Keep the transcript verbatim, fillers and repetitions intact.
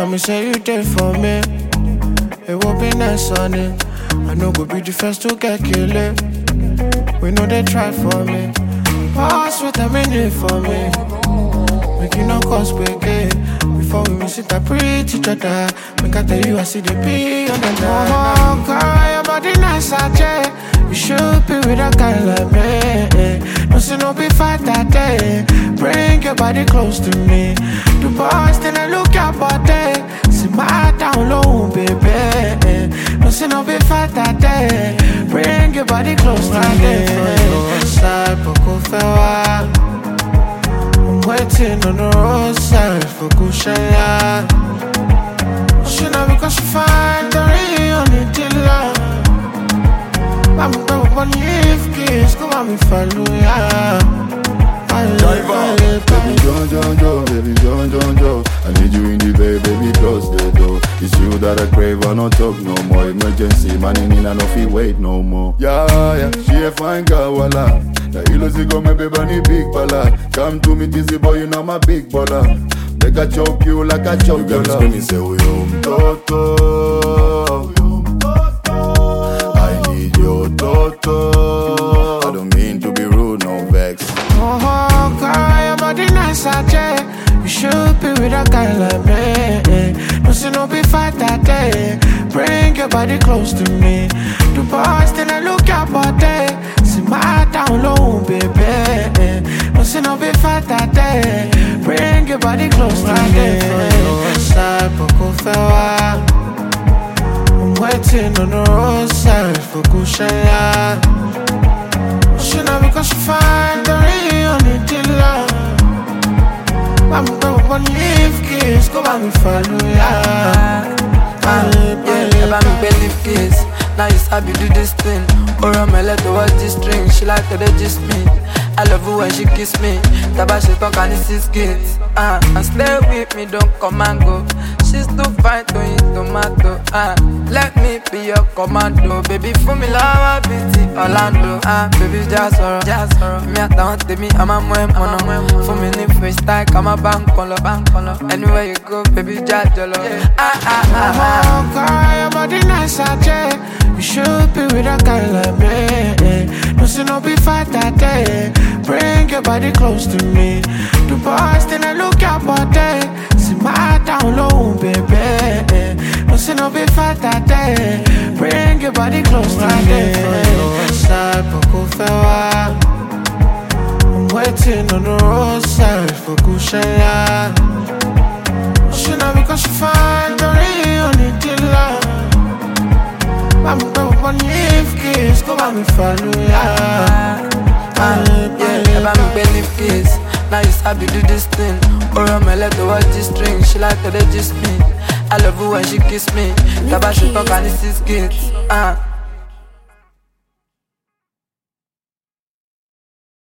me say you there for me. It will be nice on it. I know go be the first to get killed. We know they try for me. Pass what I mean for me. Make you no cause break it. Before we miss it, I preach each other. Make I tell you I see the P on the line. Oh, girl, your body nice, I check. You should be with a guy like me. No see no be fight that day. Bring your body close to me. The boys then I look your body. See my down low, baby. No see no be fight that day. Bring your body close to me. Side, poco fella. I'm waiting on the roadside for Kushaya. She know because she find the real need to love. I'm going to leave kids, go on me follow ya. Baby John, John, John, baby John, John, John. I need you in the bed, baby, close the door. It's you that I crave, I don't talk no more. Emergency, man in I no feel wait no more. Yeah, yeah, she a fine girl, voila. The illusion go me baby ni big bala. Come to me, dizzy boy, you know my big baller. Make I choke you like I choke you. Let me say we home, Toto. I need your Toto. I don't mean to be rude, no vex. Oh, girl, your body nice, I check. You should be with a guy like me. No see no be fight that day. Bring your body close to me. The boys then I look your body. See my down low, baby. No see no be fight that day. Bring your body close to me. Side, poco fella. I'm waiting on the roadside for Kushaya. She know because she find the real need to love. I'm going to leave kids, go by me follow ya. Yeah, about me believe kiss. Now you sabi do this thing. Or I'm a let her watch this string. She like to they just me. I love her when she kiss me. Taba she talk and see skits. Ah, uh, and stay with me, don't come and go. She's too fine to eat tomato. Ah, uh, let me be your commando. Baby, for me love, beauty Orlando. Ah, uh, baby, just sorrow, just sorrow. Me at down to me, I'm a moe mono. For me, need freestyle, come a bank on bank on. Anywhere you go, baby, just jollo. Ah, ah, ah, ah. Oh, girl, your body nice, I check. You should be with a guy like me. No see no be fight that day. Bring your body close to me. The boys then I look your body. See my down low, baby. No see no be fight that day. Bring your body close to me. Side, poco fella. I'm waiting on the roadside for Kushaya. She know because she find the real need to love. I'm going to leave kids, go by me follow ya. Yeah, about me believe kiss. Now you sabi do this thing. Or I'm a let her watch this string. She like to they just me. I love her when she kiss me. Taba she talk and see skits. Ah.